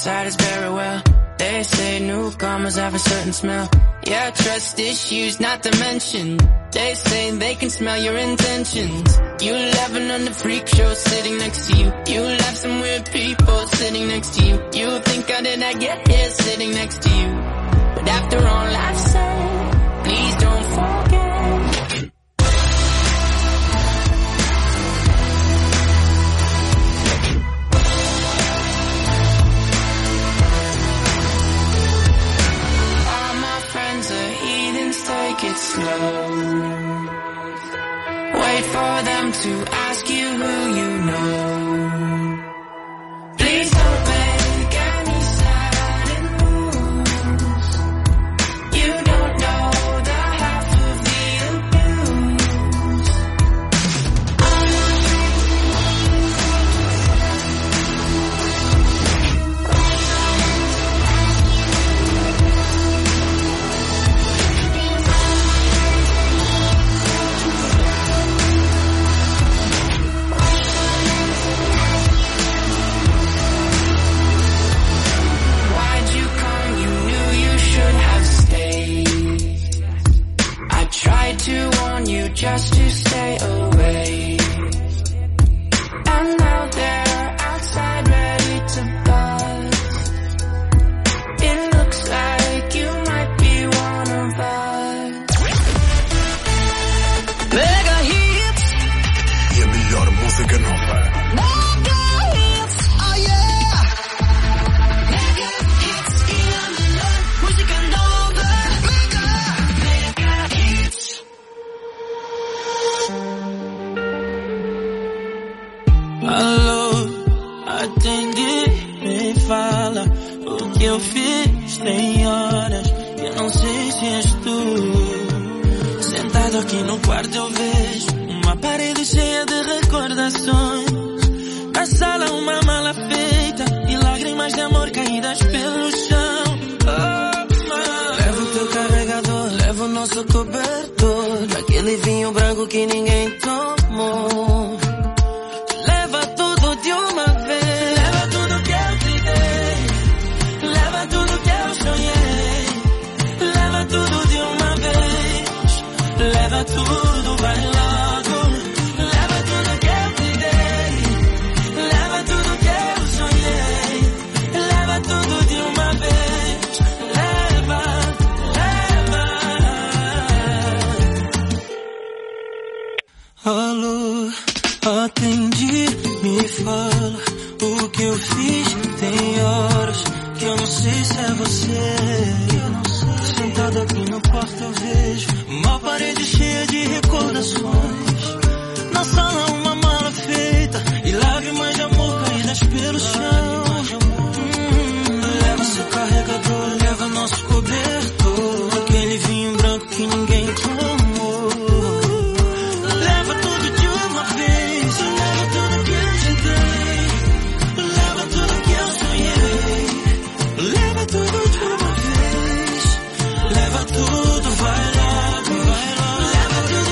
outside is very well. They say newcomers have a certain smell. Yeah, trust issues not to mention. They say they can smell your intentions. You laughing on the freak show sitting next to you. You laugh some weird people sitting next to you. You think how did I get here sitting next to you? But after all I've said, please don't forget. Take it slow. Wait for them to ask you who you know. Please don't make any sudden moves. You don't know the half of the abuse. Tried to warn you just to stay away. And now they're outside ready to buzz. It looks like you might be one of us. Mega hits. E a melhor música nova. Mega hits. Oh yeah. Mega hits. E a melhor música nova. Alô, atende, me fala o que eu fiz. Tem horas que eu não sei se és tu. Sentado aqui no quarto eu vejo uma parede cheia de recordações. Na sala uma mala feita e lágrimas de amor caídas pelo chão. Oh, levo o teu carregador, levo o nosso cobertor, daquele vinho branco que ninguém tomou. Leva tudo de uma vez. Leva tudo que eu te dei. Leva tudo que eu sonhei. Leva tudo de uma vez. Leva tudo, vai logo. Leva tudo que eu te dei. Leva tudo que eu sonhei. Leva tudo de uma vez. Leva, leva. Alô, atende, me fala o que eu fiz. Tem horas que eu não sei se é você. Sentado aqui no quarto eu vejo uma parede cheia de recordações. Na sala uma mala feita e lágrimas de amor caídas pelo chão. Leva seu carregador, leva nosso cobertor, aquele vinho branco que ninguém tomou. Leva tudo de uma vez. Leva tudo que eu te dei. Leva tudo que eu sonhei. Leva tudo de uma vez. Leva tudo, vai logo, vai logo. Leva tudo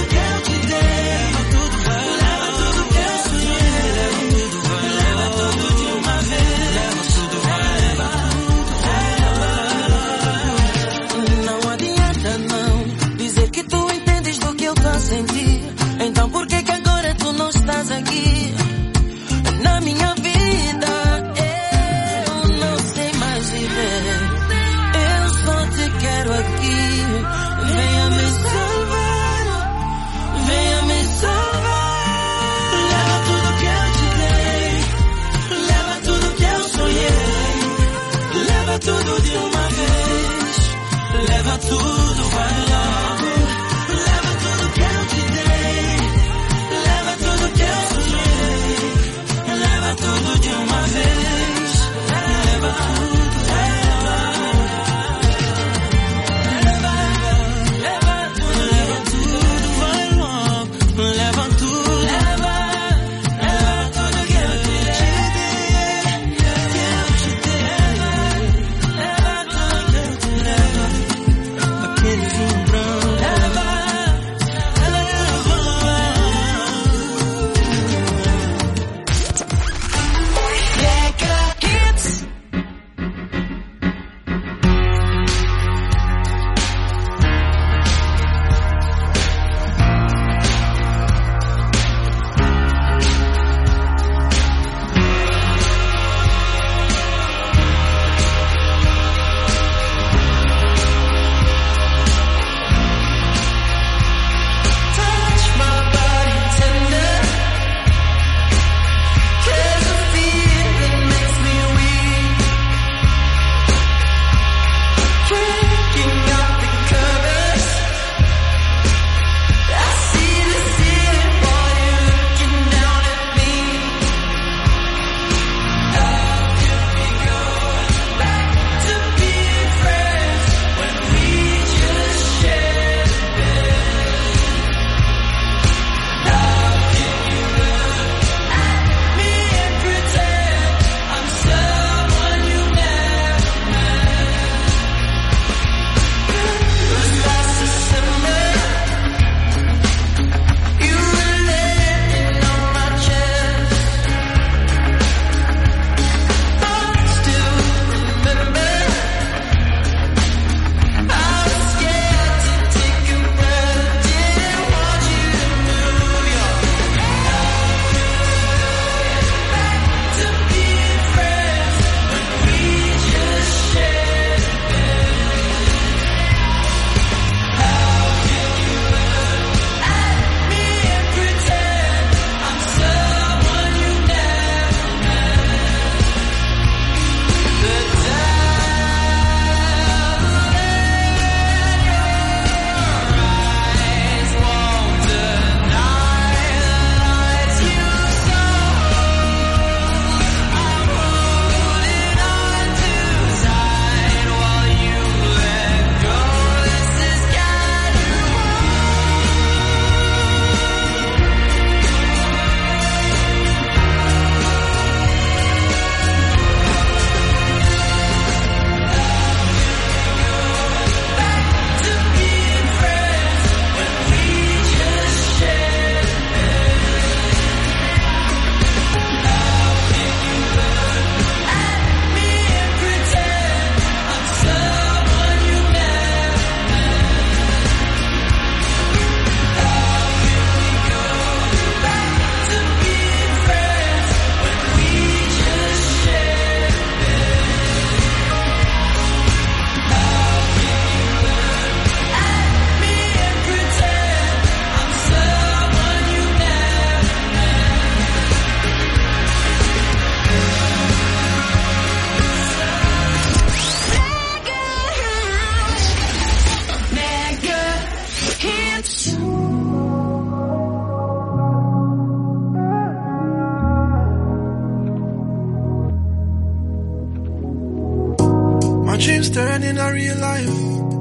a real life.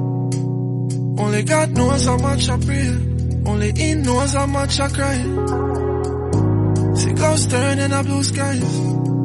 Only God knows how much I pray. Only He knows how much I cry. See clouds turn in the blue skies.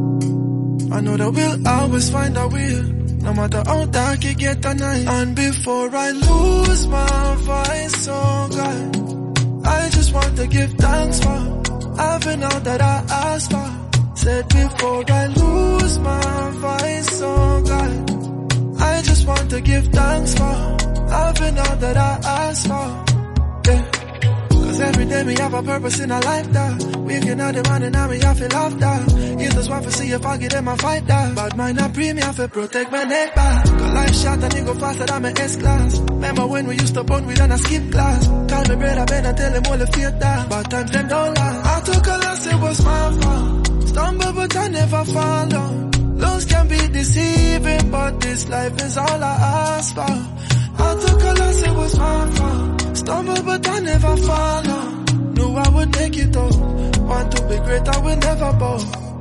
I know that we'll always find a way, no matter how dark it get at night. And before I lose my voice, oh God, I just want to give thanks for having all that I asked for. Said before I lose my voice, oh God, I just want to give thanks for having all that I asked for. Yeah. Cause every day me have a purpose in a life that waking up the morning and me have to laugh that. You just want to see if I get in my fight that. Bad mind not pre me have to protect my neck back. Cause life shot and you go faster than my S-class. Remember when we used to bond we done a skip class. Call me brother Ben and tell him all the fear that. But times them don't last. I took a loss, it was my fault. Stumble but I never fall down. Love can be deceiving, but this life is all I ask for. I took a loss, it was my fault. Stumble but I never fall down. Knew I would make it out. Want to be great, I will never bow.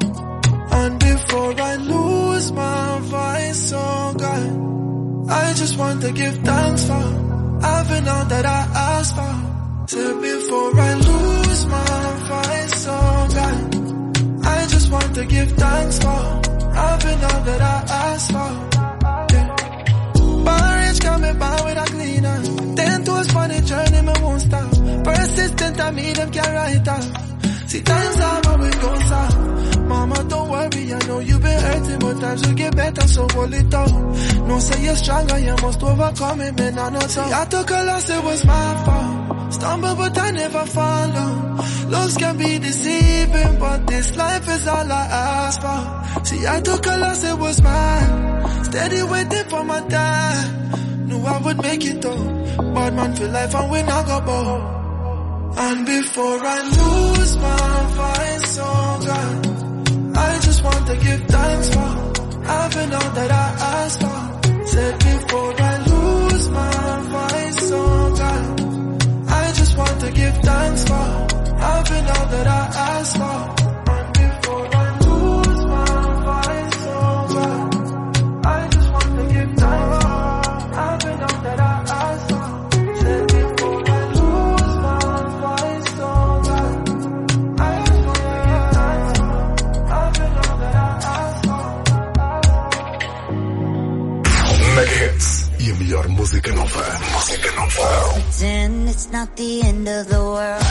And before I lose my voice, oh God, I just want to give thanks for having all that I asked for. Till before I lose my voice, oh God, I just want to give thanks for having all that I asked for. Yeah. Barrage coming by with a cleaner. 10 toes for the journey, me won't stop. Persistent, I mean them can write off. See times are how it goes off. Mama, don't worry, I know you've been hurting, but times will get better, so hold it up. No say you're stronger, you must overcome it, man, I know so. I took a loss, it was my fault. Stumble, but I never fall down. Loves can be deceiving, but this life is all I ask for. See, I took a loss, it was mine. Steady waiting for my time. Knew I would make it though. Bad man for life and we not go bow. And before I lose my voice, oh God, I just want to give thanks for having all that I asked for. Said before I lose my voice, oh God, I just want to give thanks for having all that I asked for. And before I lose my voice, oh God, I just want to give thanks for having all that I asked for. Said before I lose my voice, oh God, I just want to give thanks for having all that I asked for. Mega Hits e a melhor música nova. Música nova. Pretend it's not the end of the world.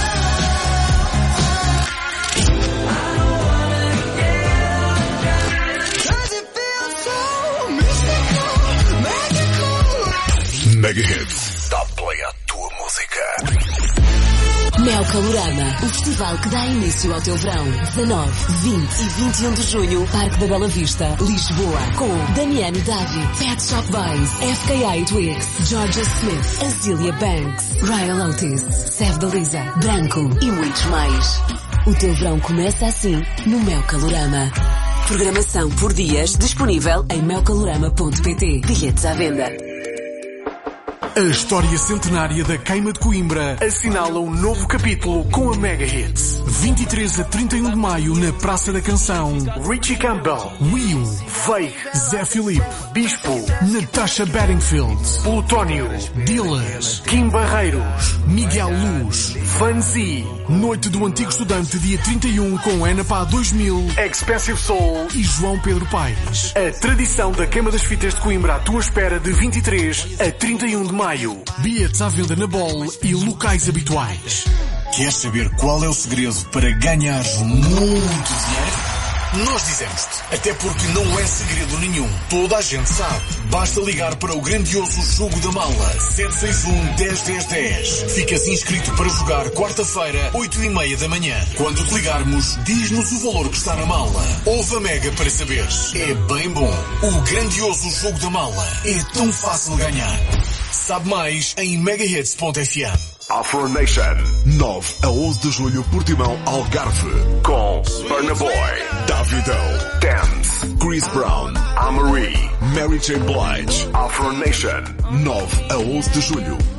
Mega Hits. Dá play à tua música. Mel Calorama, o festival que dá início ao teu verão. 19, 20 e 21 de junho, Parque da Bela Vista, Lisboa. Com Damiano Davi, Pet Shop Boys, FKA Twigs, Georgia Smith, Azealia Banks, Ryan Otis, Sev da Lisa, Branco e muitos mais. O teu verão começa assim no Mel Calorama. Programação por dias disponível em melcalorama.pt. Bilhetes à venda. A história centenária da Queima de Coimbra assinala um novo capítulo com a Mega Hits. 23 a 31 de maio na Praça da Canção. Richie Campbell, Will, Veig, Zé Filipe, Bispo, Natasha Bedingfield, Plutónio, Dillas, Kim Barreiros, Miguel Luz, Vanzi. Noite do Antigo Estudante, dia 31, com Enapá 2000, Expensive Soul e João Pedro Paes. A tradição da Queima das Fitas de Coimbra à tua espera de 23 a 31 de maio. Bilhetes à venda na Bol e locais habituais. Queres saber qual é o segredo para ganhares muito dinheiro? Nós dizemos-te, até porque não é segredo nenhum. Toda a gente sabe. Basta ligar para o grandioso Jogo da Mala 761-10-10-10. Ficas inscrito para jogar quarta-feira, 8h30 da manhã. Quando te ligarmos, diz-nos o valor que está na mala. Ouve a Mega para saberes. É bem bom. O grandioso Jogo da Mala é tão fácil de ganhar. Sabe mais em megahits.fm. Afro Nation, 9 a 11 de julho, Portimão, Algarve, com Burna Boy, Davido, Dance, Chris Brown, Amory, Mary J. Blige. Afro Nation, 9 a 11 de julho,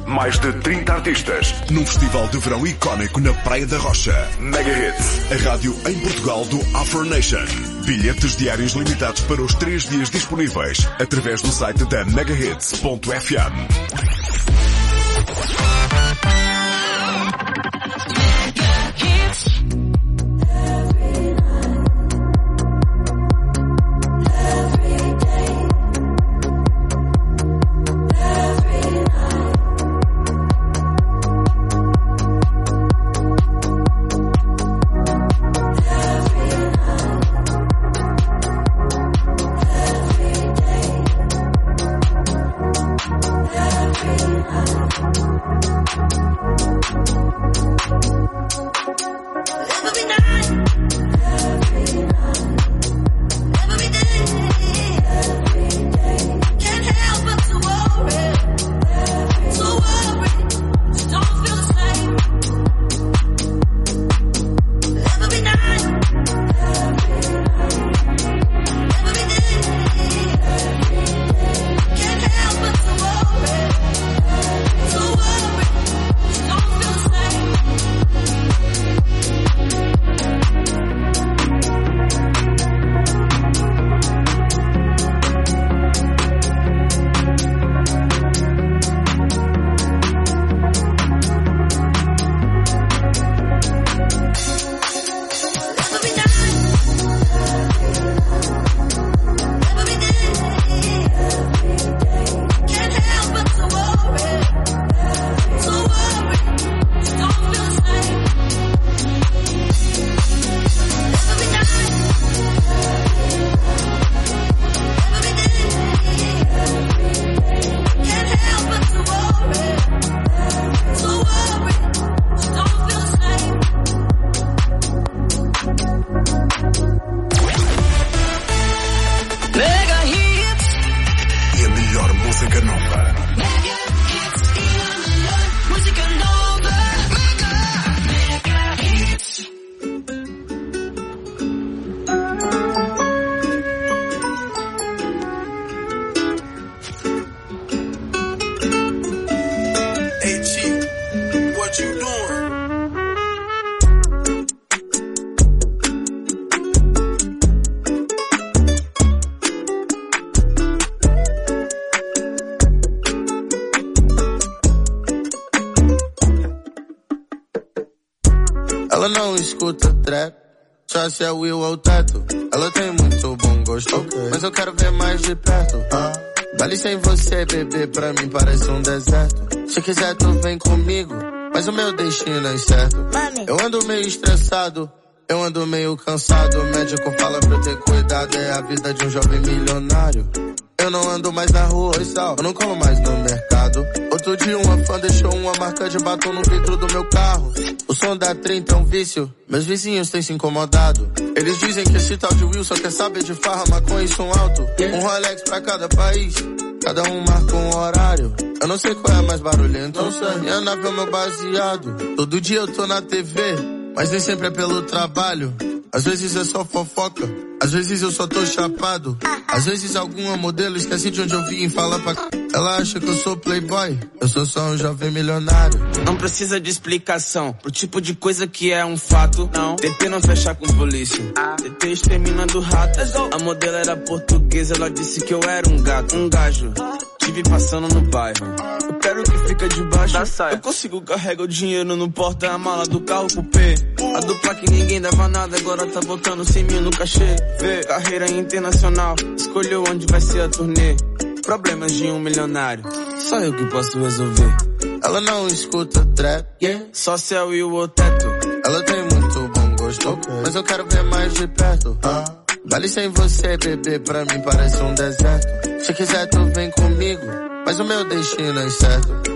Mais de 30 artistas num festival de verão icónico na Praia da Rocha. Mega Hits, a rádio em Portugal do Afro Nation. Bilhetes diários limitados para os 3 dias disponíveis através do site da megahits.fm. Ela não escuta trap, só se é o Will ou o Teto. Ela tem muito bom gosto, mas eu quero ver mais de perto. Vale sem você, bebê, pra mim parece um deserto. Se quiser tu vem comigo, mas o meu destino é incerto. Eu ando meio estressado, eu ando meio cansado. O médico fala pra eu ter cuidado, é a vida de um jovem milionário. Eu não ando mais na rua, e sal, eu não colo mais no mercado. Outro dia uma fã deixou uma marca de batom no vidro do meu carro. O som da 30 é um vício, meus vizinhos têm se incomodado. Eles dizem que esse tal de Will só quer saber de farra, maconha e som alto. Um Rolex pra cada país, cada um marca um horário. Eu não sei qual é mais barulhento, não sei. Minha nave é meu baseado. Todo dia eu tô na TV, mas nem sempre é pelo trabalho. Às vezes é só fofoca, às vezes eu só tô chapado. Às vezes alguma modelo esquece de onde eu vim e fala pra... Ela acha que eu sou playboy, eu sou só um jovem milionário. Não precisa de explicação pro tipo de coisa que é um fato. Não, tentei não fechar com polícia, tentei exterminando ratos. A modelo era portuguesa, ela disse que eu era um gato, um gajo. Tive passando no bairro, eu quero que fica debaixo da saia. Eu consigo carregar o dinheiro no porta-mala do carro cupê. A dupla que ninguém dava nada, agora tá botando 100 mil no cachê. Vê, carreira internacional, escolheu onde vai ser a turnê. Problemas de um milionário, só eu que posso resolver. Ela não escuta trap, só se é o Will ou Teto. Ela tem muito bom gosto, mas eu quero ver mais de perto. Vale sem você, bebê, pra mim parece um deserto. Se quiser tu vem comigo, mas o meu destino é incerto.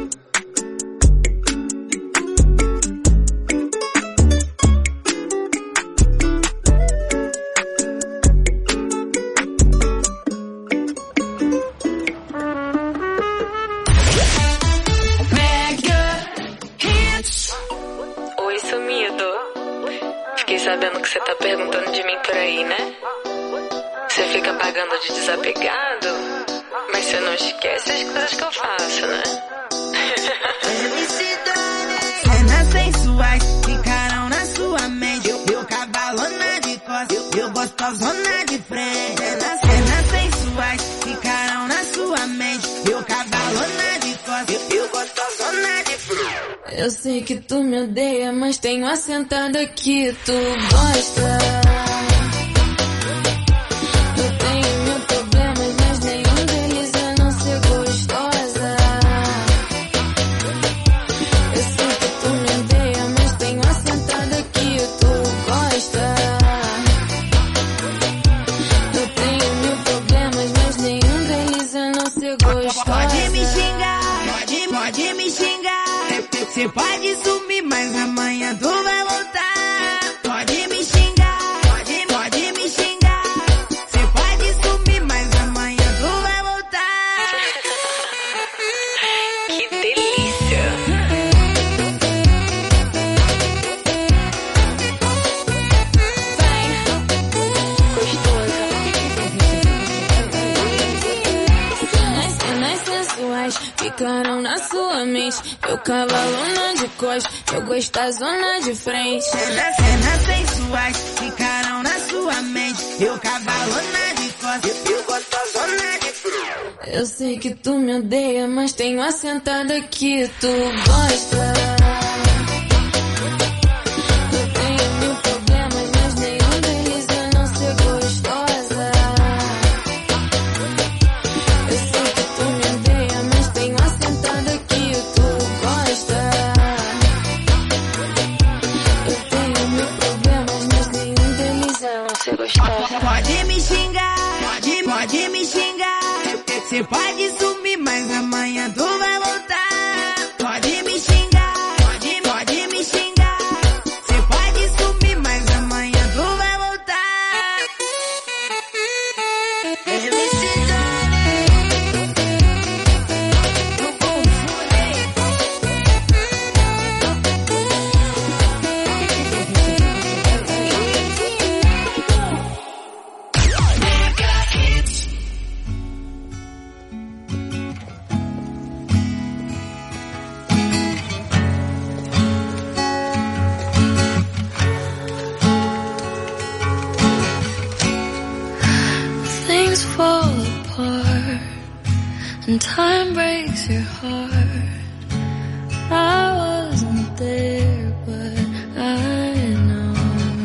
Sabendo que você tá perguntando de mim por aí, né? Você fica pagando de desapegado, mas você não esquece as coisas que eu faço, né? gostosona de frente. Cenas sensuais ficaram na sua mente. Eu cavalona de costas, eu gostosona de frente. Eu sei que tu me odeia, mas tenho assentada que tu gosta. Eu tenho mil problemas, mas nenhum deles é não ser gostosa. Eu sei que tu me odeia, mas tenho assentada que tu gosta. Eu tenho mil problemas, mas nenhum deles é não ser gostosa. Pode me xingar, pode me xingar. Cê pode sumir, mas amanhã tu vai voltar. Pode me xingar, pode me xingar. Cê pode sumir, mas amanhã tu vai voltar. Que delícia. Cenas sensuais ficaram na sua mente. Eu cavalona de costas, eu gostosona de frente. Cenas sensuais ficaram na sua mente. Eu cavalona de costas, eu gostosona de frente. Eu sei que tu me odeia, mas tenho assentada que tu gosta. Eu tenho mil problemas, mas nenhum deles é não ser gostosa. Eu sei que tu me odeia, mas tenho assentada que tu gosta. Eu tenho mil problemas, mas nenhum deles é não ser gostosa. Pode me xingar, pode me xingar. Cê pode sumir, mas amanhã tu vai voltar. Pode me xingar, pode me xingar. Cê pode sumir, mas amanhã tu vai voltar. MC Johnny, não confunde. Things fall apart and time breaks your heart. I wasn't there, but I know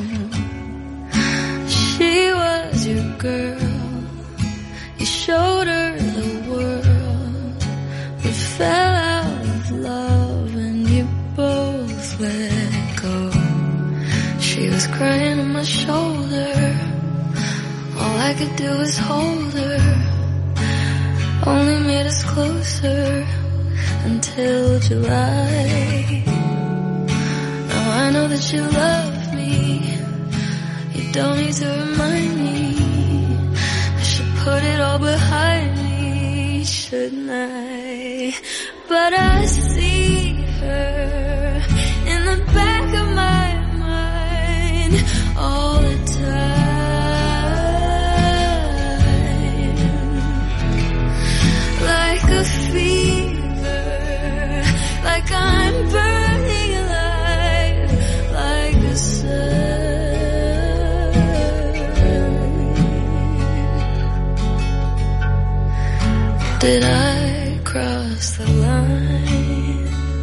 she was your girl. You showed her the world. We fell out of love and you both let go. She was crying on my shoulder. All I could do was hold her. Only made us closer until July. Now I know that you love me. You don't need to remind me. I should put it all behind me, shouldn't I? But I see her in the back of my mind all the time. Like a fever, like I'm burning alive, like the sun. Did I cross the line?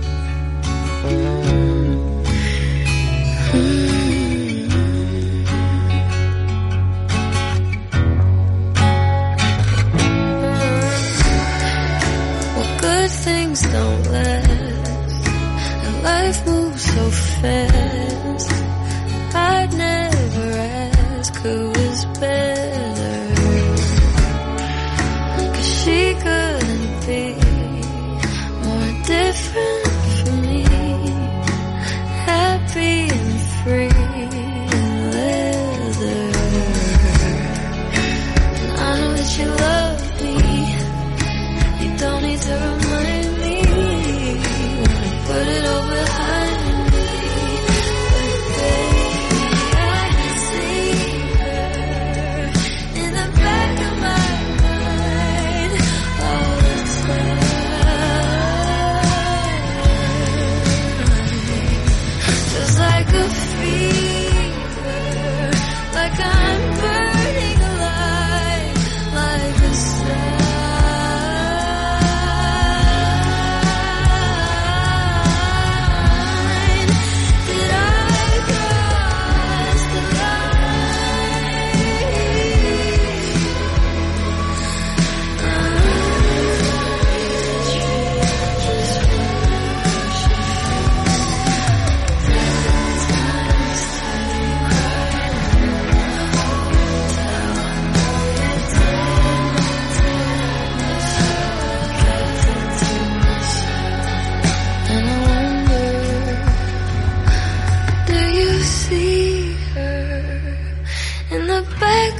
Good things don't last, and life moves so fast. I'd never ask who was better, 'cause she couldn't be more different from me. Happy and free in leather. And I know that you love me. You don't need to remind me. Wanna put it all behind me. But baby, I can see her in the back of my mind all the time. Just like a fever, like I'm burning.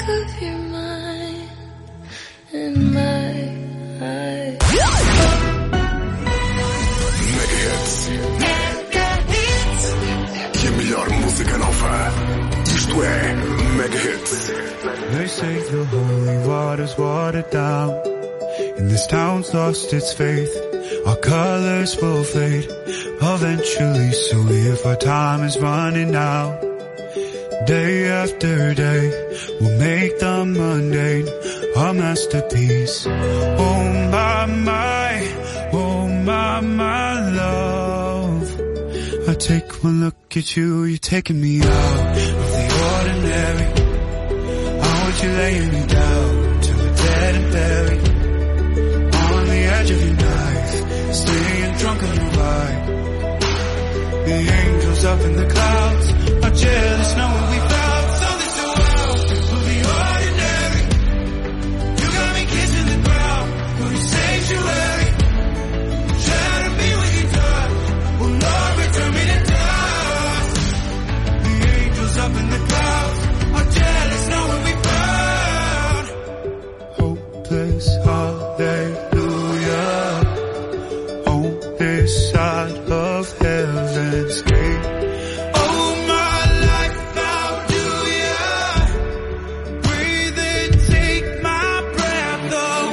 of your mind in my eyes. Mega Hits. E a melhor música nova. Isto é Mega Hits. They say the holy water's watered down, and this town's lost its faith. Our colors will fade eventually, so if our time is running out, day after day, we'll make the mundane a masterpiece. Oh my love. I take one look at you, you're taking me out of the ordinary. I want you laying me down till we're dead and buried, on the edge of your knife, staying drunk on your ride. The angels up in the clouds are jealous knowing we found something so out of the ordinary. You got me kissing the ground for your sanctuary. Shadow me when you die. Oh Lord, return me to dust. The angels up in the clouds are jealous knowing we found hopeless hallelujah on this side of heaven's gate. Oh my life, how do ya breathe and take my breath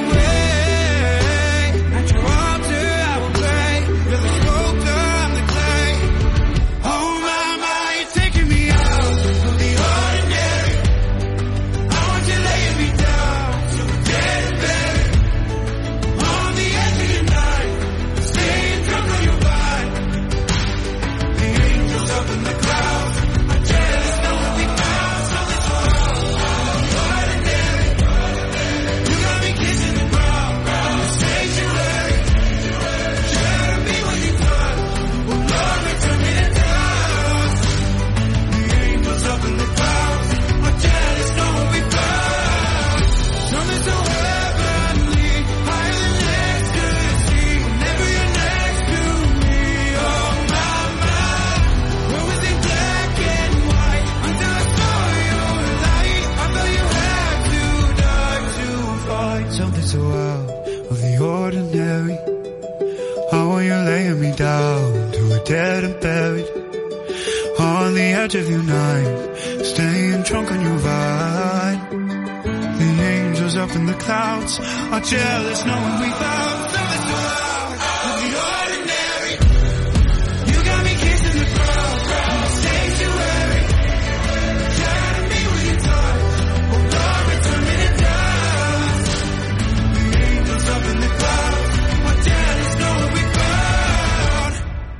away? At your altar I will pray, you're the sculptor, I'm the clay. Oh my, you're taking me out of the ordinary. I want you laying me down till we're dead and buried, on the edge of your night, staying drunk on your vine. The angels up in the clouds are jealous knowing we found something so ordinary. You got me kissing the ground, sanctuary. Shadow me when you die. Oh Lord, return me to dust. The angels up in the clouds are jealous knowing we found something so heavenly, higher than ecstasy. Whenever you're next to me, oh my, where was it black and white until I saw your light? I thought you had to die to find something so out of the ordinary. How are you laying me down to a dead and buried, on the edge of your night, staying drunk on your vine. The angels up in the clouds are jealous knowing we found something so out of the ordinary. You got me kissing the ground, sanctuary. Shadow me when you die. Oh Lord, return me to dust. The angels up in the clouds are jealous knowing we found.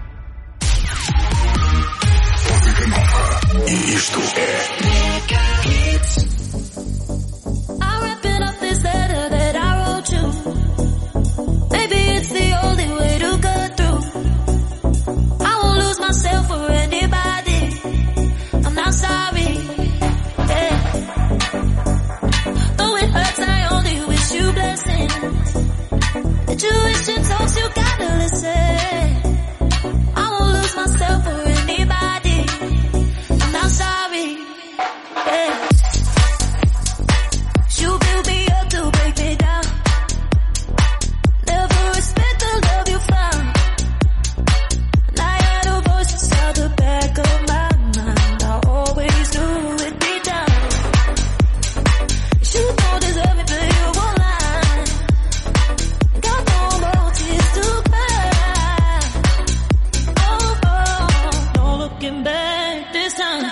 Música nova. E isto é I'm wrapping up this letter that I wrote you. Maybe it's the only way to cut through. I won't lose myself for anybody. I'm not sorry. Yeah. Though it hurts, I only wish you blessings. The Jewish and talks, you gotta listen. I won't lose myself for anybody. I'm not sorry. Yeah. You build me up to break me down. Never respect the love you found. And I had a voice inside the back of my mind. I always knew it'd be down. You don't deserve it, but you won't lie. Got no more tears to cry. Oh, no looking back this time.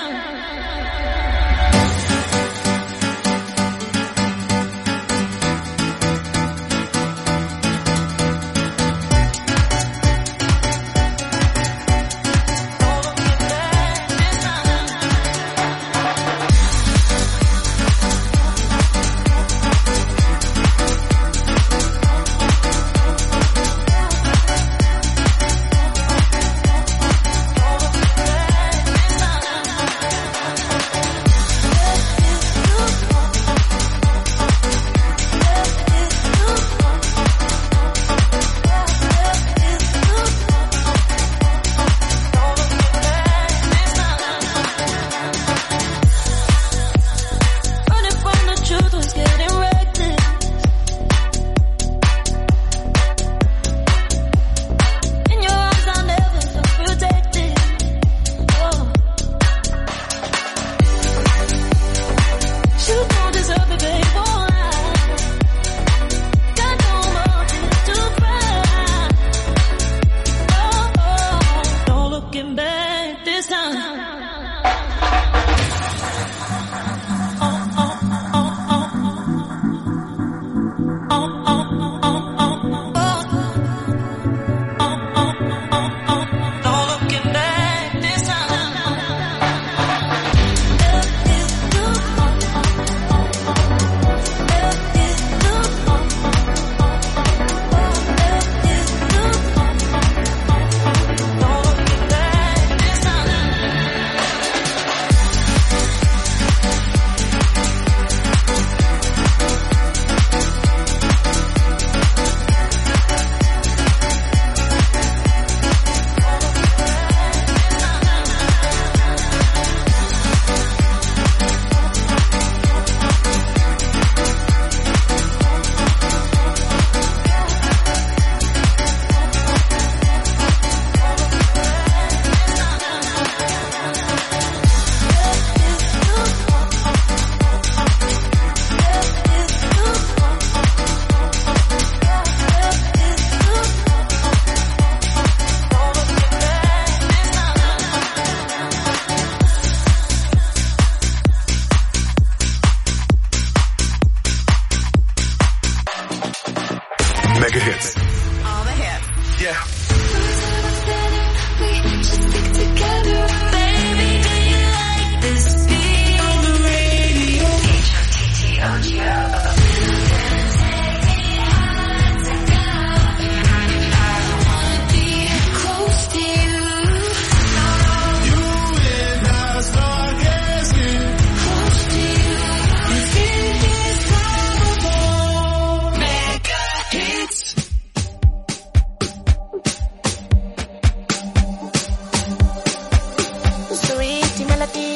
melody.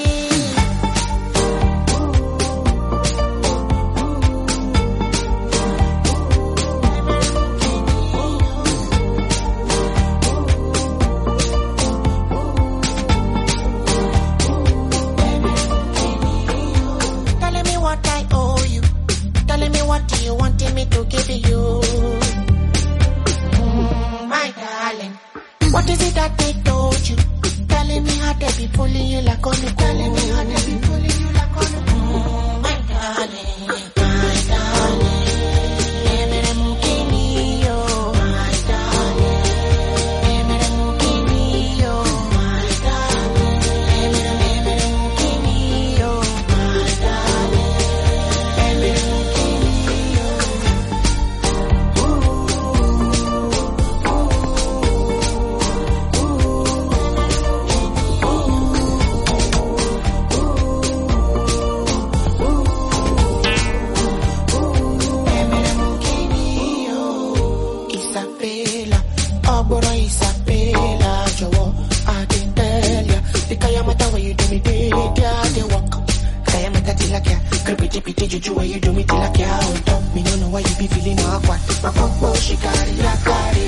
What is it that they told you? Telling me how they be pulling you like on the telling me how they be pulling you like on the my darling, my darling. Emere mukini yo, my darling. Emere mukini yo, my darling. Emere mukini yo, my darling. Emere mukini yo. Bora Isabella, Joe, I can tell ya. The Kayamata where you do me day, they walk. Kayamata tilakya, creepy pity juju where you do me tilakya. On top, me don't know why you be feeling awkward. My papa, she carry ya, carry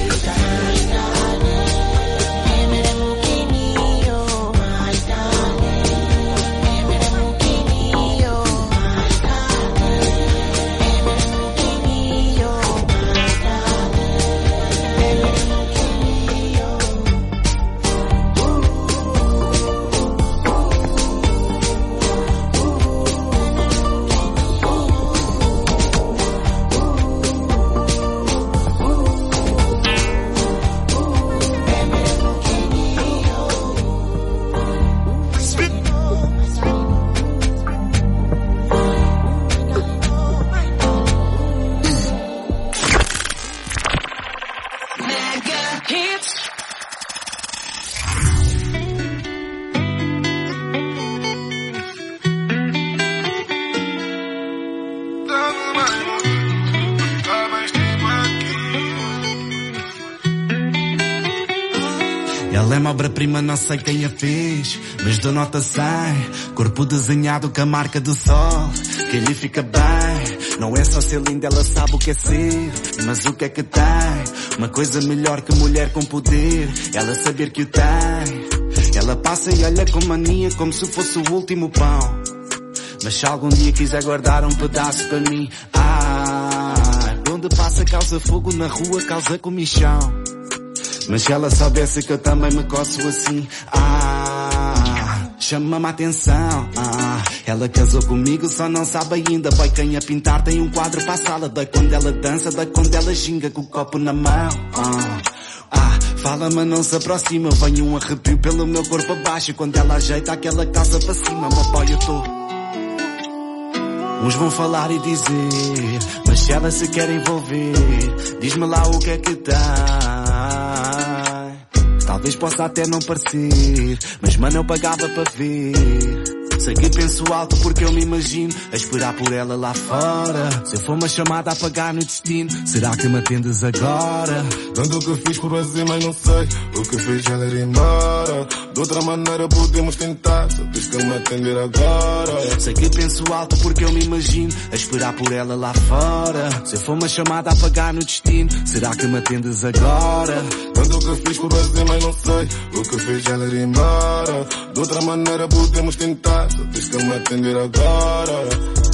Ela é uma obra-prima, não sei quem a fez, mas dou nota 100. Corpo desenhado com a marca do sol, que lhe fica bem. Não é só ser linda, ela sabe o que é ser, mas o que é que tem? Uma coisa melhor que mulher com poder, ela saber que o tem. Ela passa e olha com mania como se fosse o último pão. Mas se algum dia quiser guardar um pedaço para mim, onde passa causa fogo, na rua causa comichão. Mas se ela soubesse que eu também me coço assim, chama-me a atenção. Ela casou comigo, só não sabe ainda. Boy, quem a pintar tem um quadro para a sala. Dói quando ela dança, dói quando ela ginga com o copo na mão. Fala, mas não se aproxima. Vem um arrepio pelo meu corpo abaixo. Quando ela ajeita aquela calça para cima, meu boy, eu tô. Uns vão falar e dizer, mas se ela se quer envolver, diz-me lá o que é que dá. Talvez possa até não parecer, mas mano eu pagava para ver. Sei que penso alto porque eu me imagino a esperar por ela lá fora. Se eu for uma chamada a pagar no destino, será que me atendes agora? Tanto que fiz por você, mas não sei o que fez ela ir embora. De outra maneira podemos tentar, só tens que me atender agora. Sei que penso alto porque eu me imagino a esperar por ela lá fora. Se eu for uma chamada a pagar no destino, será que me atendes agora? Tanto que fiz por você, mas não sei o que fez ela ir embora. De outra maneira podemos tentar, só tens que me atender agora.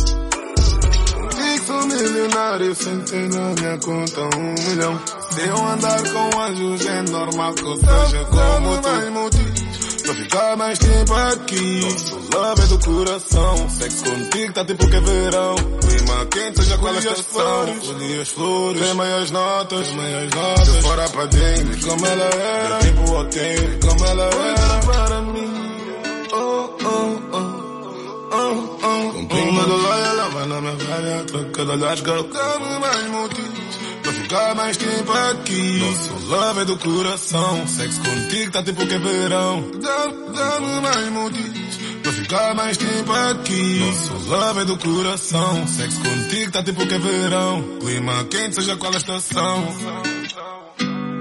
Sou milionário sem ter na minha conta 1 milhão. Se eu andar com anjos é normal que eu seja como tu. Pra ficar mais tempo aqui, nosso love é do coração. Sexo contigo tá tipo que é verão. Clima quente, seja qual a estação. Colhi as flores, tem meias notas, de fora pra dentro. Como ela era, tipo hotel, como ela era para mim. Cumprindo do lóia, ela vai na minha velha, troca de olhares, girl. Dá-me mais motivos pra ficar mais tempo aqui. Nosso love é do coração. Sexo contigo tá tipo que é verão. Dá-me mais motivos pra ficar mais tempo aqui. Nosso love é do coração. Sexo contigo tá tipo que é verão. Clima quente, seja qual a estação.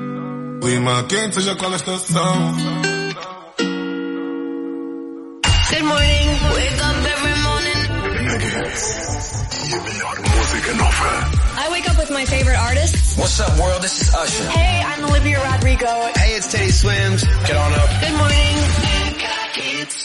Clima quente, seja qual a estação. Good morning. Wake up every morning. Megadeth. E a melhor música nova. I wake up with my favorite artists. What's up, world? This is Usher. Hey, I'm Olivia Rodrigo. Hey, it's Teddy Swims. Get on up. Good morning. Megadeth.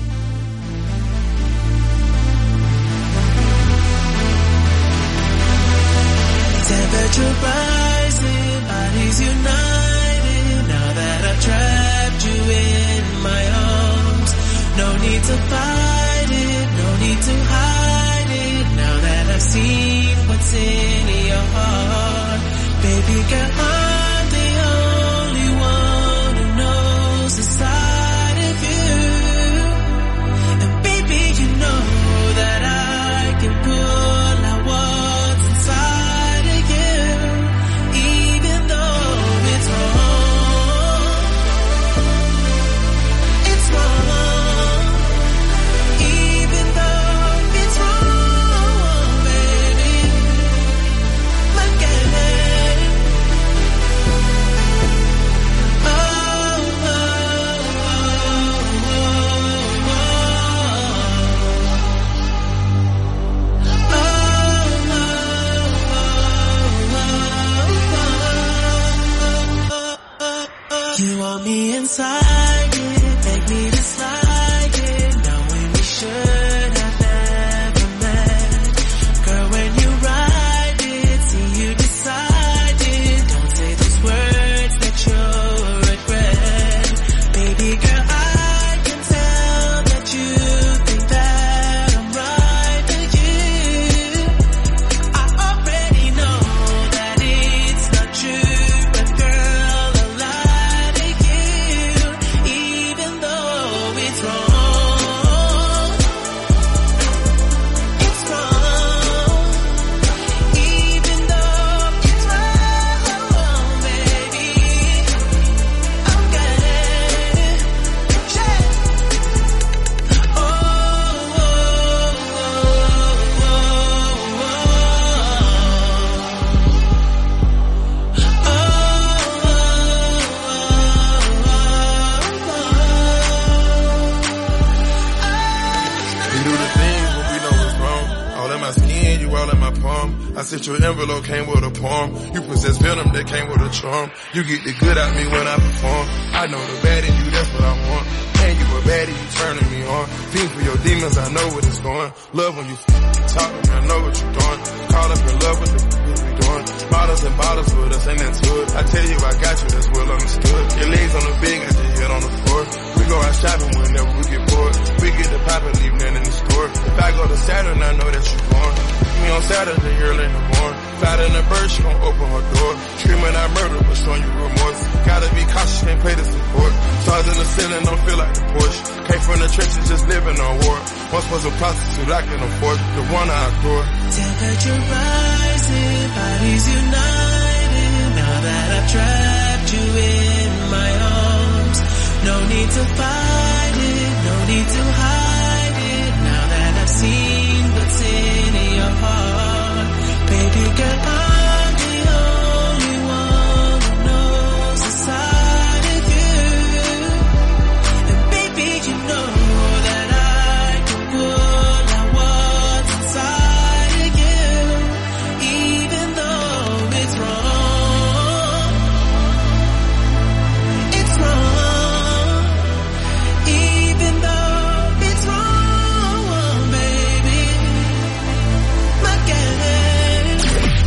Temperature rising, bodies united. Now that I've trapped you in my arms, no need to fight it, no need to hide it. Now that I've seen what's in your heart, baby girl, I'm the only one who knows the side of you. And baby, you know that I can pull out what's inside of you, even though it's wrong. It's wrong. Even though it's wrong, baby. Look at it. Oh, oh, you want me inside it, make me dislike it, knowing we should have never met. Girl, when you ride it, see you decided, don't say those words that you'll regret. Baby girl, I can tell that you think that I'm right for you. I already know that it's not true, but girl, I lie to you, even though it's wrong. It's wrong. Even though it's wrong, baby. Okay. Oh, oh, We do the things when we know it's wrong. All in my skin, you all in my palm. I sent your envelope, came with a poem. You possess venom that came with a charm. You get the good out me when I perform. I know the bad in you, that's what I want. And you a baddie, you turning me on. Fiend for your demons, I know what it's going. Love when you talking, I know what you're doing. Caught up in love with the we doing. Bottles and bottles with us, ain't that to it. I tell you I got you, that's well understood. Your legs on the bed, got your head on the floor. We go out shopping whenever we get bored. We get the pop and leave nothing in the store. If I go to Saturn, I know that you're born. Me on Saturday, early in the morning. Flat in the bird, she gon' open her door. Screaming out murder, but showing you remorse. Gotta be cautious, can't play the support. Stars in the ceiling, don't feel like the Porsche. Came from the trenches, just living on war. Once was a prostitute, I can afford the one I adore. temperature rising, bodies united. Now that I've trapped you in my arms, no need to fight it, no need to hide it. Now that I've seen what's in your heart, baby girl, I'm the only one who knows the side of you. And baby, you know that I can pull out what's inside of you, even though it's wrong. It's wrong. Even though it's wrong, baby. Look at it.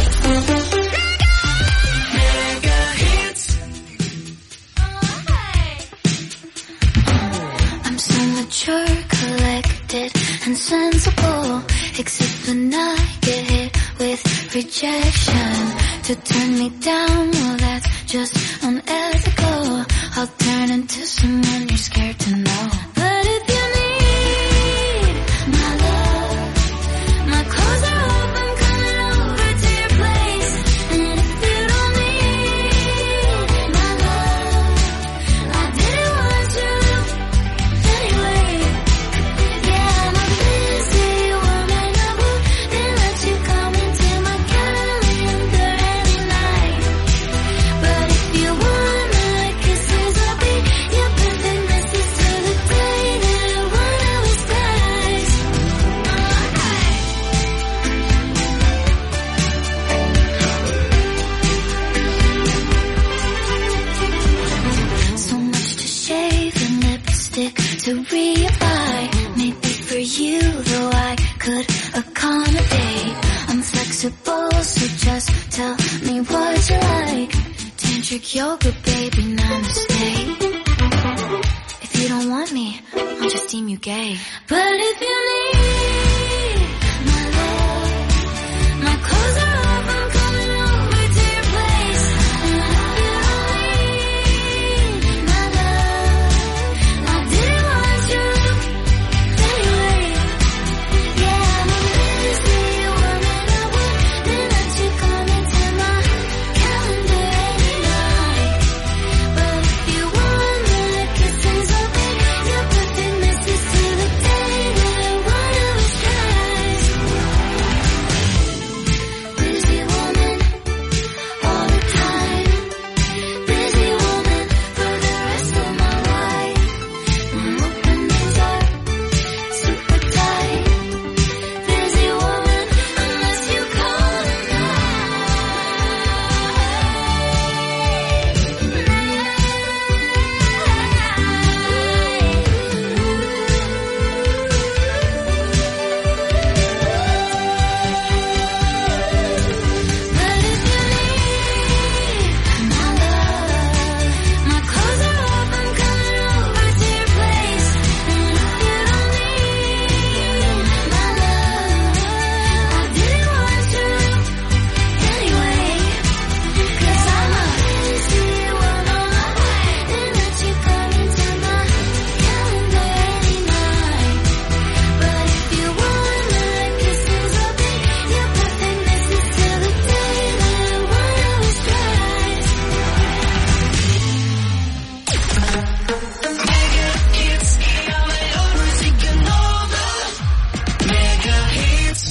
Mega hits. I'm so mature, collected, and sensible. Except when I get hit with rejection. To turn me down, well that's just unethical. I'll turn into someone you're scared to know. But if you need my love, my clothes are off, I'm coming over to your place. And if you don't need my love, I didn't want to anyway. Yeah, I'm a busy woman, I wouldn't let you come into my calendar any night. But if you want my kisses, I'll be your perfect missus to the day could accommodate. I'm flexible, so just tell me what you like. Tantric yoga, baby, namaste. If you don't want me, I'll just deem you gay. But if you need my love, my clothes are off, I'm coming over to your place. And if you don't need my love, I didn't want you anyway. Yeah, I'm a busy woman, I wouldn't let you come into my calendar any night. But if you want my kisses, I'll be your perfect message to the day that one of us tries. Busy woman, all the time. Busy woman for the rest of my life. My openings are super tight. Busy woman, unless you call my clothes are off, I'm coming over to your place. And if you don't need my love, I didn't want you anyway. 'Cause I'm a busy woman, I wouldn't let you come into my calendar any night. But if you want my kisses, I'll be your perfect message till the day that one of us tries. Mega hits, jag vill höra musiken över. Mega hits.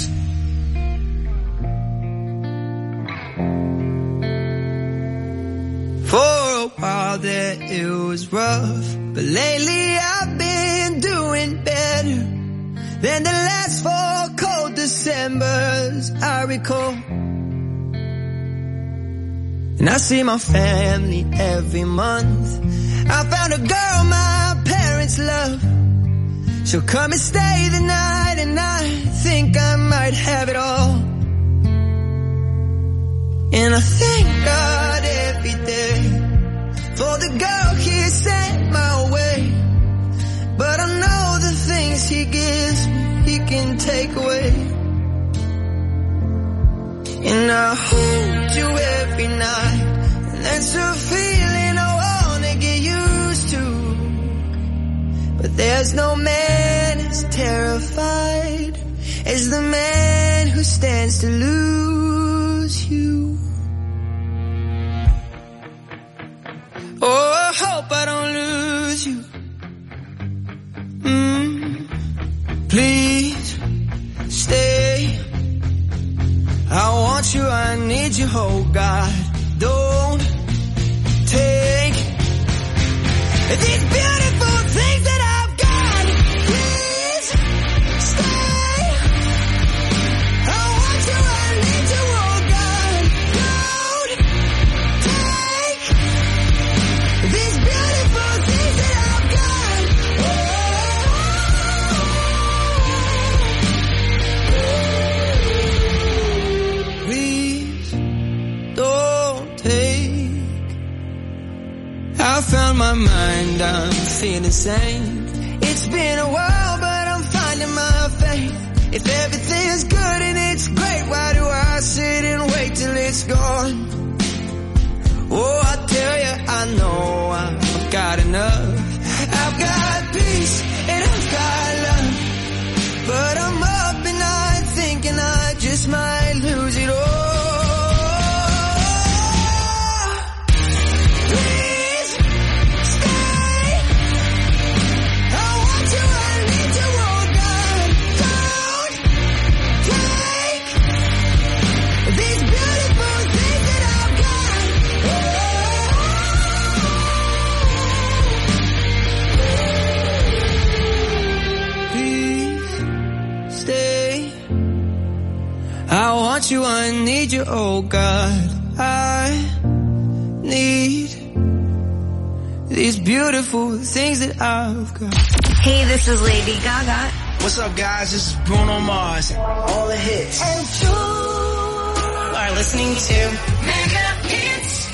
For a while there it was rough, but lately I've been doing better than the last 4 cold Decembers I recall. And I see my family every month. I found a girl my parents love. She'll come and stay the night, and I think I might have it all. And I thank God every day for the girl He sent my way. But I know the things He gives me, He can take away. And I hold you every night, and that's a feeling I wanna get used to. But there's no man as terrified as the man who stands to lose you. Oh, I hope I don't lose you. Please stay. I want you, I need you, oh God. Don't take these beautiful things that I've got. Please stay. I want you, I need you, oh God. Don't take these beautiful things that I've got. Please don't take. I found my mind, I'm feeling sane. It's been a while, but I'm finding my faith. If everything's good and it's great, why do I sit and wait till it's gone? Oh, I tell you, I know I've got enough. I've got peace and I've got love. But I'm up at night thinking I just might lose it all. Please stay. I want you, I need you, oh God. Don't take these beautiful things that I've got. Please stay. I want you, I need you, oh God. I need these beautiful things that I've got. Hey, this is Lady Gaga. What's up, guys? This is Bruno Mars. All the hits. And you are listening to Mega Hits.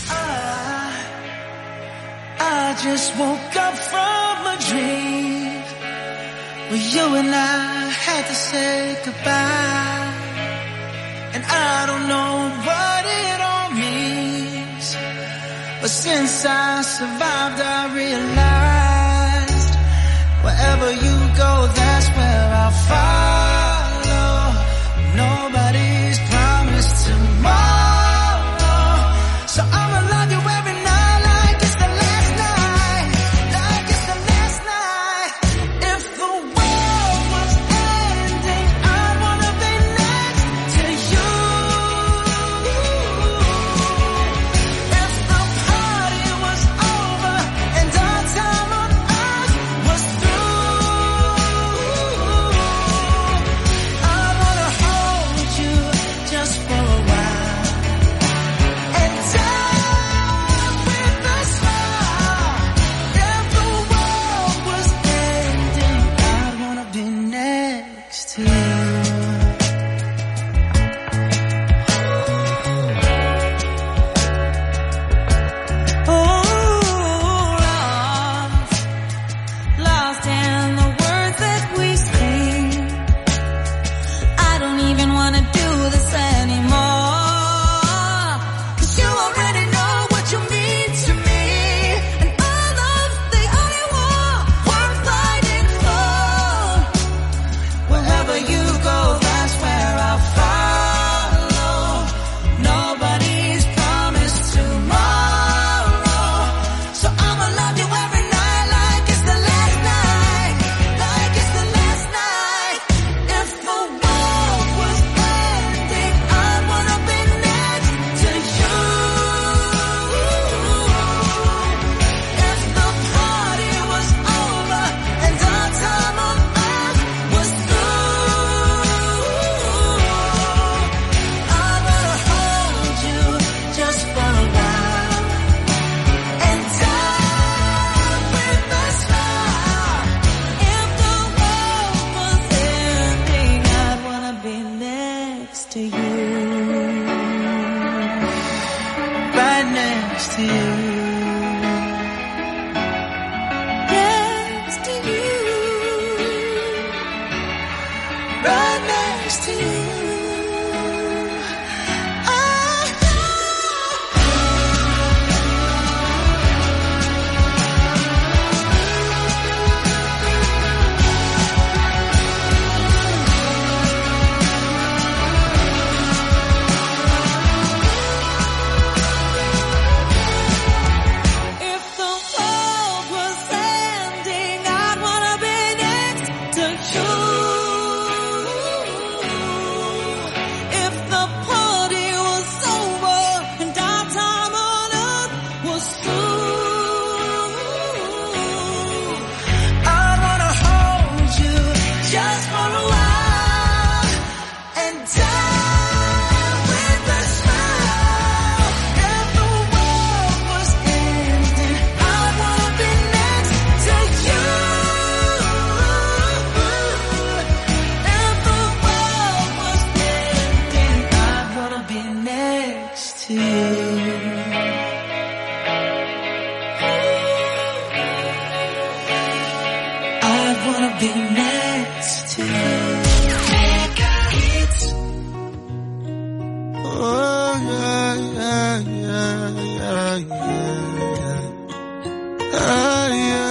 I just woke up from a dream where you and I had to say goodbye. And I don't know what it all means, but since I survived I realized wherever you go, that's where I'll follow. Nobody's promised tomorrow, so I'ma love you every night like it's the last night, like it's the last night. If the world was ending, I'd wanna be next to you. If the party was over and our time on earth was through, I wanna hold you just for a while and die with a smile. If the world was ending, I'd wanna be next to you. Lost in the words that we sing. I don't even wanna do this anymore, 'cause you already know what you mean to me, and all of the only war worth fighting for. Wherever you go, that's where I'll follow. Nobody's promised tomorrow, so I'ma love you every night like it's the last night, like it's the last night. If the world was ending, I'd wanna be next to you. If the party was over and our time on earth was through, I wanna hold you just for a while and die with a smile. If the world was ending, I'd wanna be next to you, right next to you, next to you, right next to you. If the world was ending, I'd wanna be next to you. If the party was over and our time on earth was through, I'd wanna hold you just for a while and die with a smile. If the world was ending, I'd wanna be next to you. If the world was ending, I'd wanna be next to you. I'd wanna be next to you. Mega Hits. Oh, yeah, yeah, yeah, yeah, yeah. Ah,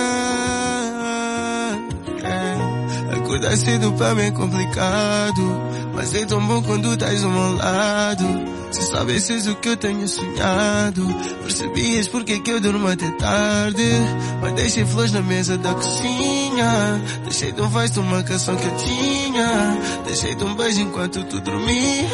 yeah, yeah. Acordar cedo pra mim é complicado, mas é tão bom quando estás ao meu lado. Se soubesses o que eu tenho sonhado, percebias porque que eu durmo até tarde. Mas deixei flores na mesa da cozinha, deixei-te um voz de uma canção que eu tinha, deixei-te um beijo enquanto tu dormias.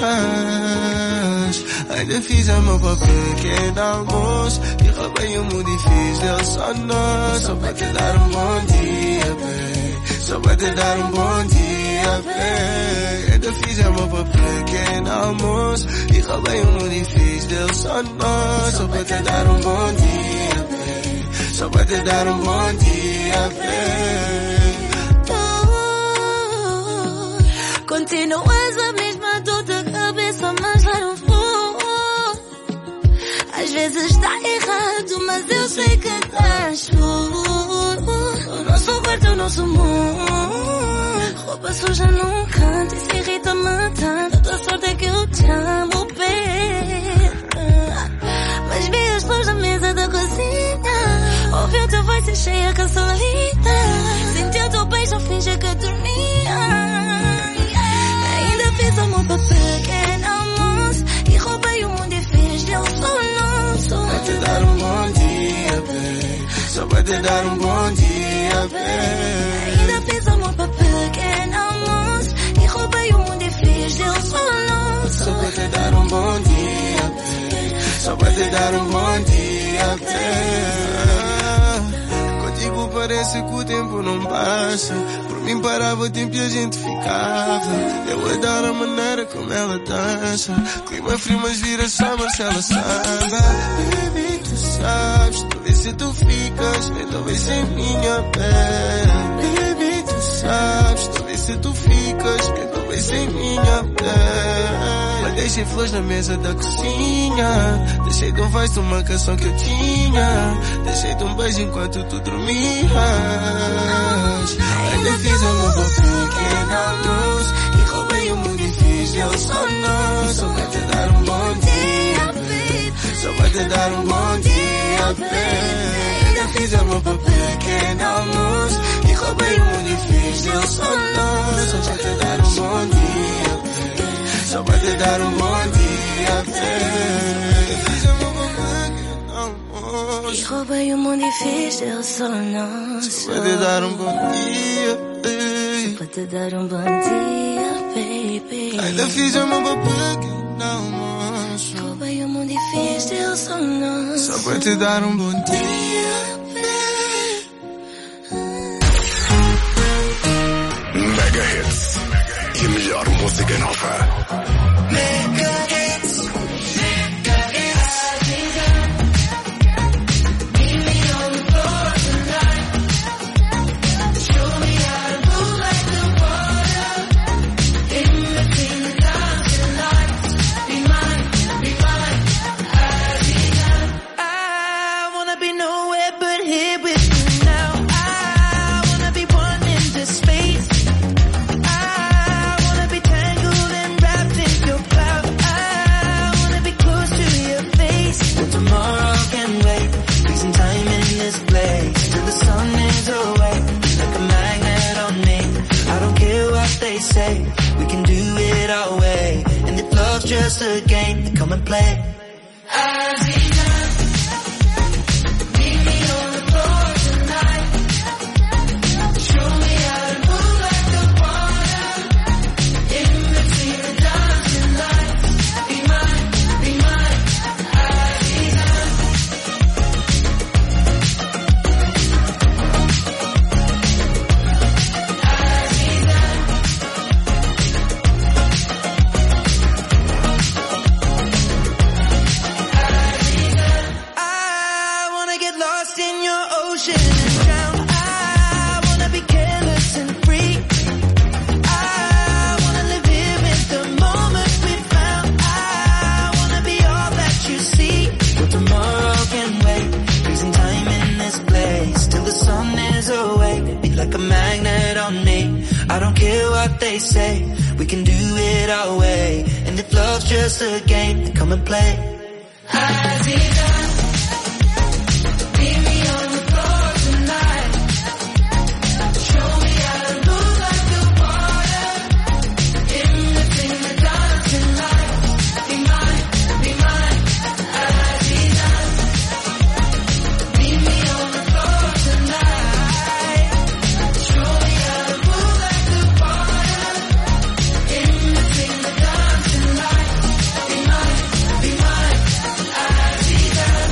Ainda fiz a meu pequeno almoço e roubei o mundo e fiz dele só nós, só para te dar um bom dia, baby. Só para te dar um bom dia, baby. Ainda fiz a meu pequeno almoço e roubei o mundo e fiz dele só nós, só para te dar um bom dia, baby. Só para te dar um bom dia, baby. Continuas a mesma dor de cabeça, mas I don't fall. Às vezes está errado, mas eu sei que estás full. O nosso quarto é o nosso mundo. Roupa suja num canto, isso irrita-me tanto. A tua sorte é que eu te amo, bem. Mas vi as flores na mesa da cozinha. Ouvi o teu voz cheia com a solita. Senti o teu beijo, finge que dormia. Ainda fiz amor para pequeno almoço. E roubei o mundo e fiz dele só nosso. Vai te dar bom dia, babe. Só vai te dar bom dia, babe. Ainda fiz amor para pequeno almoço. E roubei o mundo e fiz dele só nosso. Só vai te dar bom dia, babe. Só vai te dar bom dia, babe. Contigo parece que o tempo não passa. Por mim parava o tempo e a gente ficava. Eu adoro a maneira como ela dança. Clima frio mas vira summer se ela samba. Baby, tu sabes, talvez se tu ficas, talvez sem minha pele. Baby, tu sabes, talvez se tu ficas, talvez sem minha pele. Mas deixei flores na mesa da cozinha. Deixei-te voz de uma canção que eu tinha. Deixei-te beijo enquanto tu dormias. Ainda fiz amor para pequena luz. E roubei o mundo e fiz eu só não. Só vai te dar bom dia, babe. Só vai te dar bom dia, babe. Ainda fiz amor para pequena luz. E roubei o mundo e fiz eu só não. Só vai te dar bom dia, babe. Só vai te dar bom dia, babe. Fiz amor para pequena luz. E roubei o mundo e fiz dele só nosso. Só vai te dar bom dia, baby. Só vai te dar bom dia, baby. Ainda fiz amor para pequena luz. Roubei o mundo e fiz dele só nosso. Só vai te dar bom dia, Mega Hits. E a melhor música nova. Mega Hits. Mega Hits. Meet me on the floor tonight. Show me how to move like the water. In between the dancing lights. Be mine, I wanna be nowhere but here with you now. I wanna be one in this space. I wanna be tangled and wrapped in your cloud. I wanna be close to your face. Well, tomorrow can wait. Freezing time in this place till the sun is away. Like a magnet on me. I don't care what they say. We can do it our way. And if love's just a game, then come and play. Meet me on the floor tonight. Show me how to move like the water. In between the dancing lights. Be mine, I wanna get lost in your ocean and drown. I wanna be careless and free. I wanna live here in the moment we found. I wanna be all that you see. But tomorrow can wait. Freezing time in this place till the sun is away. Be like a magnet on me. I don't care what they say. We can do it our way. And if love's just a game, then come and play. Meet me on the floor tonight. Show me how to move like the water. In between the dancing lights. Be mine, Meet me on the floor tonight. Show me how to move like the water. In between the dancing lights. Be mine, I see that.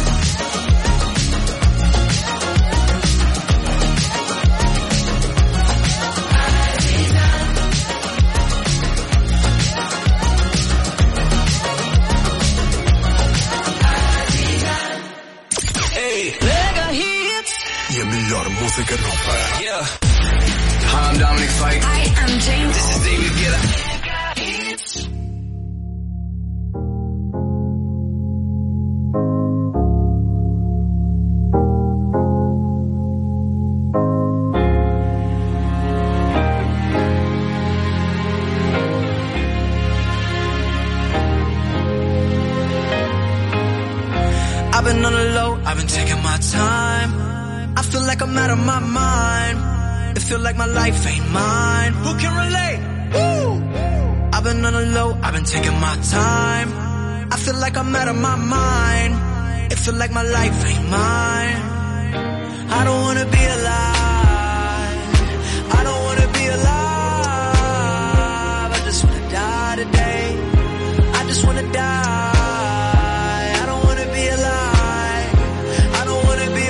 my time. I feel like I'm out of my mind. It feel like my life ain't mine. Who can relate? Woo! I've been on the low, I've been taking my time. I feel like I'm out of my mind. It feel like my life ain't mine. I don't wanna be alive. I don't wanna be alive. I just wanna die today. I just wanna die. I don't wanna be alive. I don't wanna be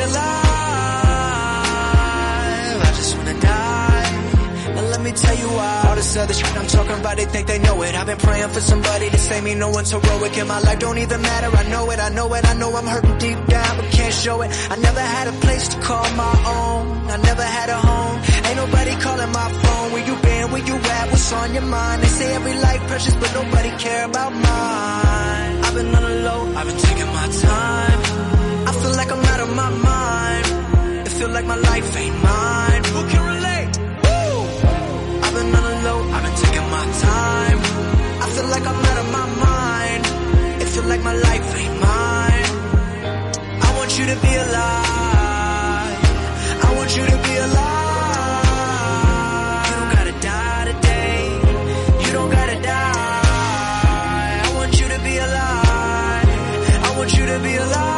alive. I just wanna die. Now let me tell you why. All this other shit I'm talking about, they think they know it. I've been praying for somebody to save me. No one's heroic in my life, don't even matter. I know it, I know it, I know I'm hurting deep down, but can't show it. I never had a place to call my own. I never had a home. Ain't nobody calling my phone. Where you been, where you at, what's on your mind? They say every life precious, but nobody care about mine. I've been on the low, I've been taking my time. I feel like I'm out of my mind. It feel like my life ain't mine. Who can relate? Woo! I've been on the low, I've been taking my time. I feel like I'm out of my mind. It feel like my life ain't mine. I want you to be alive. I want you to be alive. You don't gotta die today. You don't gotta die. I want you to be alive. I want you to be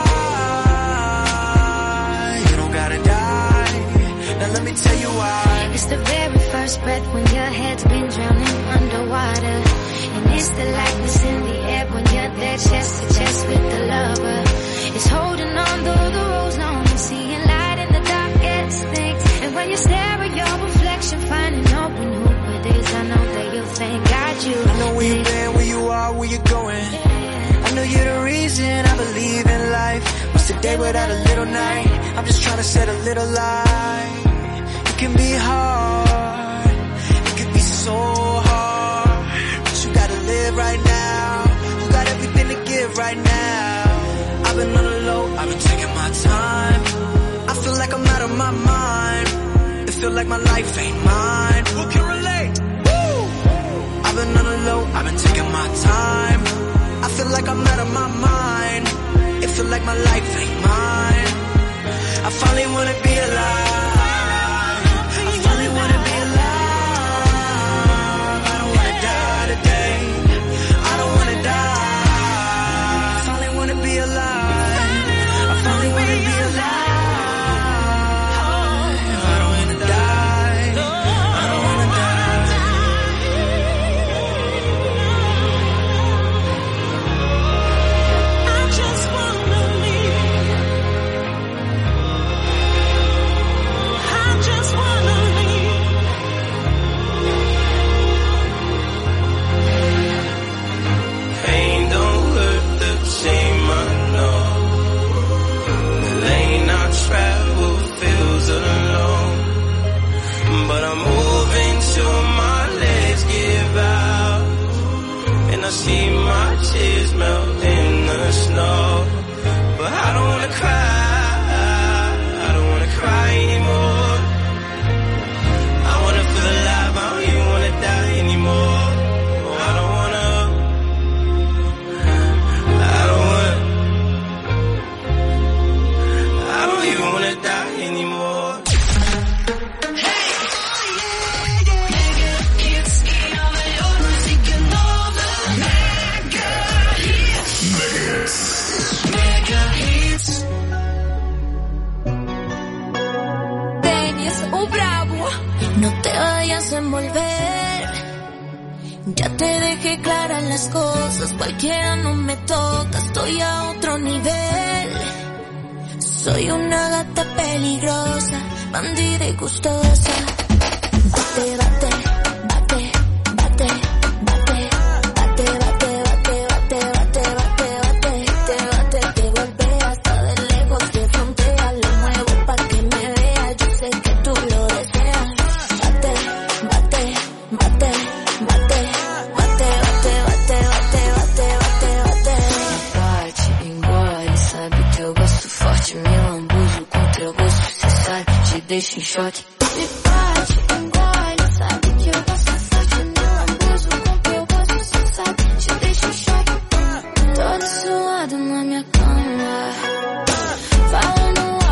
alive. You don't gotta die. Now let me tell you why. It's the very first breath when your head's been drowning underwater. And it's the lightness in the air when you're there chest to chest with the lover. It's holding on though the road's long and seeing light in the darkest things. And when you stare at your reflection, finding out when who it is, I know that you'll thank God you. I know where you've been, where you are, where you're going. I know you're the reason I believe in life. What's a day without a little night? I'm just trying to set a little light. It can be hard, it can be so hard, but you gotta live right now. You got everything to give right now. I've been on the low, I've been taking my time. I feel like I'm out of my mind. It feel like my life ain't mine. Who can relate? Woo! I've been on the low, I've been taking my time. I feel like I'm out of my mind. It feel like my life ain't mine. I finally wanna be alive. I finally wanna be alive. I don't wanna die today. I don't wanna die. I finally wanna be alive. I finally wanna be alive. I don't wanna die. I don't wanna I just wanna leave. I just wanna leave. Pain don't hurt the same, I know. The lane I travel feels alone. But I'm moving till my legs give out. And I see my tears melt in the snow. But I don't wanna cry. I don't wanna cry anymore. I wanna feel alive. I don't even wanna die anymore. I don't wanna. I don't even wanna die anymore. Dennis, o bravo. No te vayas a envolver. Ya te dejé claras las cosas. Cualquiera no me toca. Estoy a otro nivel. Soy una gata peligrosa, bandida y gustosa. Bate, bate, bate, bate, bate, bate, bate, bate, bate, bate, bate, bate, te bate, te golpea hasta de lejos, de frontera, lo muevo pa' que me veas, yo sé que tú lo deseas. Bate, bate, bate, bate, bate, bate, bate, bate, bate, bate, bate. Bate, engole, sabe que eu gosto forte, me lambuzo contra o gosto, cê sabe, te deixo em choque. Me bate, engole, sabe que eu gosto forte, me lambuzo contra o gosto, cê sabe, te deixo em choque. Todo suado na minha cama, falando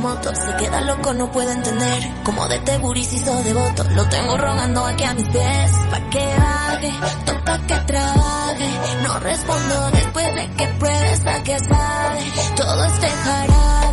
moto. Se queda loco, no puede entender cómo de este booty se hizo devoto. Lo tengo rogando aquí a mis pies, pa' que baje, toca que trabaje. No respondo después de que pruebes, pa' que sabe todo este jarabe.